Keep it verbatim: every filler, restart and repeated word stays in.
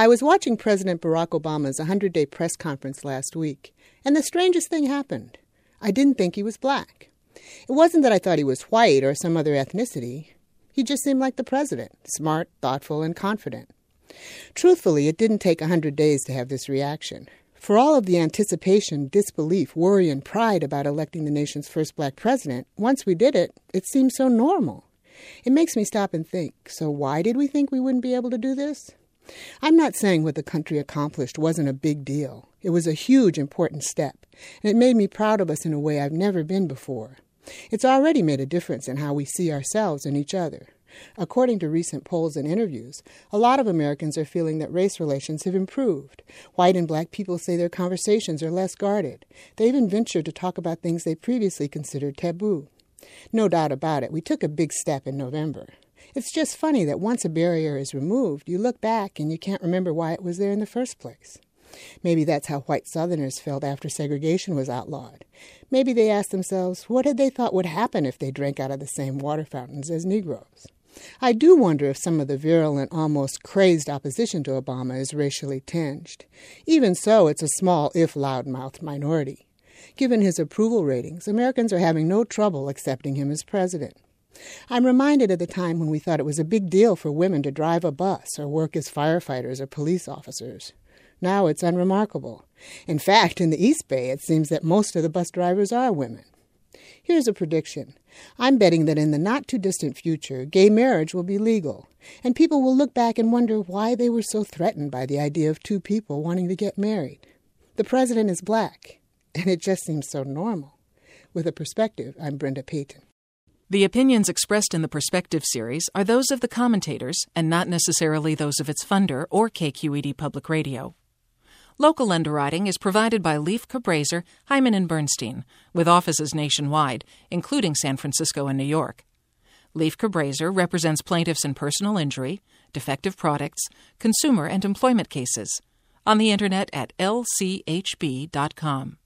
I was watching President Barack Obama's one hundred day press conference last week, and the strangest thing happened. I didn't think he was black. It wasn't that I thought he was white or some other ethnicity. He just seemed like the president, smart, thoughtful, and confident. Truthfully, it didn't take one hundred days to have this reaction. For all of the anticipation, disbelief, worry, and pride about electing the nation's first black president, once we did it, it seemed so normal. It makes me stop and think, so why did we think we wouldn't be able to do this? I'm not saying what the country accomplished wasn't a big deal. It was a huge, important step, and it made me proud of us in a way I've never been before. It's already made a difference in how we see ourselves and each other. According to recent polls and interviews, a lot of Americans are feeling that race relations have improved. White and black people say their conversations are less guarded. They even venture to talk about things they previously considered taboo. No doubt about it, we took a big step in November. It's just funny that once a barrier is removed, you look back and you can't remember why it was there in the first place. Maybe that's how white Southerners felt after segregation was outlawed. Maybe they asked themselves, what had they thought would happen if they drank out of the same water fountains as Negroes? I do wonder if some of the virulent, almost crazed opposition to Obama is racially tinged. Even so, it's a small, if loud-mouthed, minority. Given his approval ratings, Americans are having no trouble accepting him as president. I'm reminded of the time when we thought it was a big deal for women to drive a bus or work as firefighters or police officers. Now it's unremarkable. In fact, in the East Bay, it seems that most of the bus drivers are women. Here's a prediction. I'm betting that in the not-too-distant future, gay marriage will be legal, and people will look back and wonder why they were so threatened by the idea of two people wanting to get married. The president is black, and it just seems so normal. With a Perspective, I'm Brenda Payton. The opinions expressed in the Perspective series are those of the commentators and not necessarily those of its funder or K Q E D Public Radio. Local underwriting is provided by Leif Cabraser, Hyman and Bernstein, with offices nationwide, including San Francisco and New York. Leif Cabraser represents plaintiffs in personal injury, defective products, consumer and employment cases. On the Internet at L C H B dot com.